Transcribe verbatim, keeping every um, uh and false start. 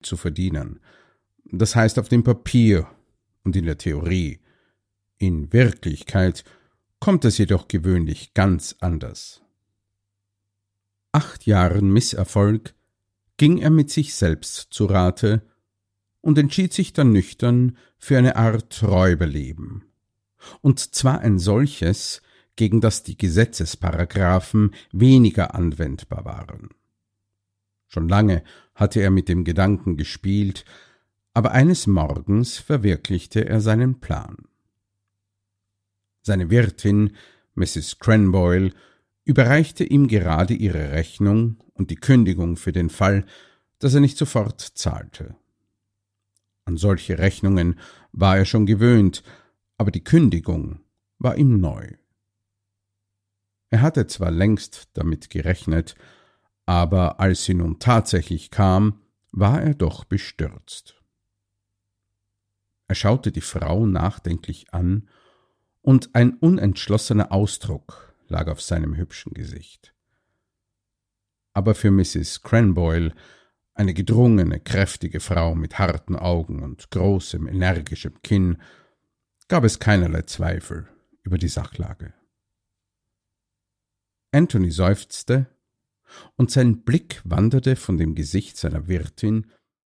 zu verdienen. Das heißt auf dem Papier und in der Theorie. In Wirklichkeit kommt es jedoch gewöhnlich ganz anders. Acht Jahren Misserfolg ging er mit sich selbst zu Rate und entschied sich dann nüchtern für eine Art Räuberleben. Und zwar ein solches, gegen das die Gesetzesparagraphen weniger anwendbar waren. Schon lange hatte er mit dem Gedanken gespielt, aber eines Morgens verwirklichte er seinen Plan. Seine Wirtin, Misses Cranboyle, überreichte ihm gerade ihre Rechnung und die Kündigung für den Fall, dass er nicht sofort zahlte. An solche Rechnungen war er schon gewöhnt, aber die Kündigung war ihm neu. Er hatte zwar längst damit gerechnet, aber als sie nun tatsächlich kam, war er doch bestürzt. Er schaute die Frau nachdenklich an, und ein unentschlossener Ausdruck lag auf seinem hübschen Gesicht. Aber für Misses Cranboyle, eine gedrungene, kräftige Frau mit harten Augen und großem, energischem Kinn, gab es keinerlei Zweifel über die Sachlage. Anthony seufzte, und sein Blick wanderte von dem Gesicht seiner Wirtin